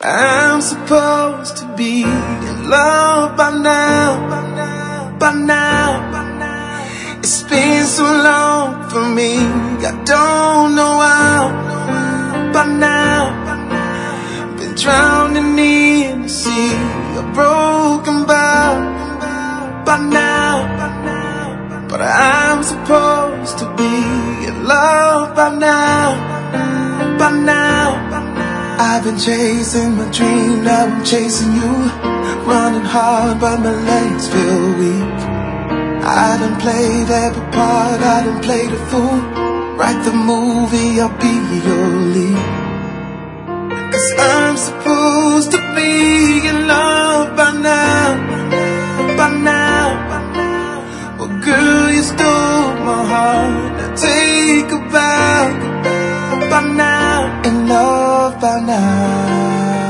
I'm supposed to be in love by now, by now. It's been so long for me, I don't know how. By now, been drowning in the sea, a broken bow. By now, but I'm supposed to be in love by now, by now. I've been chasing my dream, now I'm chasing you. Running hard but my legs feel weak. I done played every part, I done played a fool. Write the movie, I'll be your lead. 'Cause I'm supposed to be in love by now, by now. Well girl, you stole my heart, now take a bow. By now, in love by now.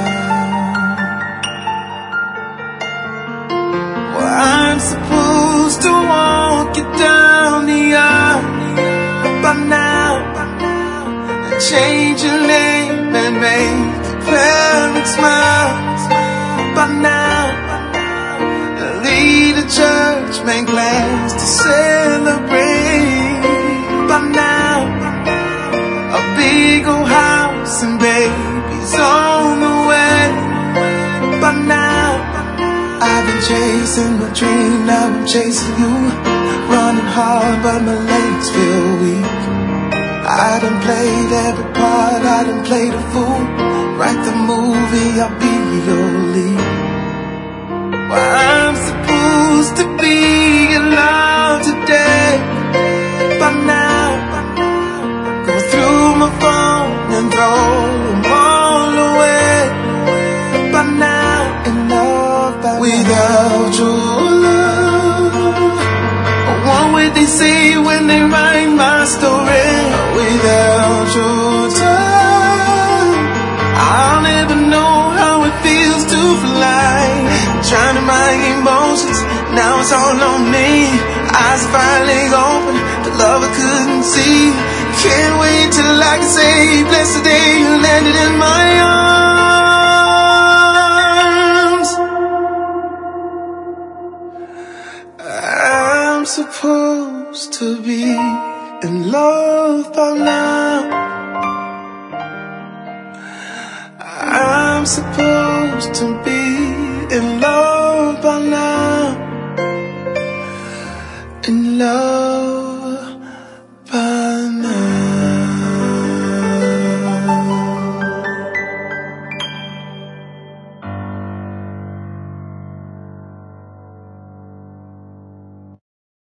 Well, I'm supposed to walk you down the aisle by now, and change your name and make the parents smile by now, and lead a church, make plans to celebrate by now. A big old house and babies on the way. But now, I've been chasing my dream, now I'm chasing you. Running hard but my legs feel weak. I done played every part, I done played a fool. Write the movie, I'll be your lead. Well, I'm supposed to be in love today. But now, my phone and throw them all away. But now, in love by without your love, what would they say when they write my story? Without your touch, I'll never know how it feels to fly. Drowning my emotions, now it's all on me. Eyes finally open, the love I couldn't see. Can't wait till I can say, bless the day you landed in my arms. I'm supposed to be in love by now. I'm supposed to be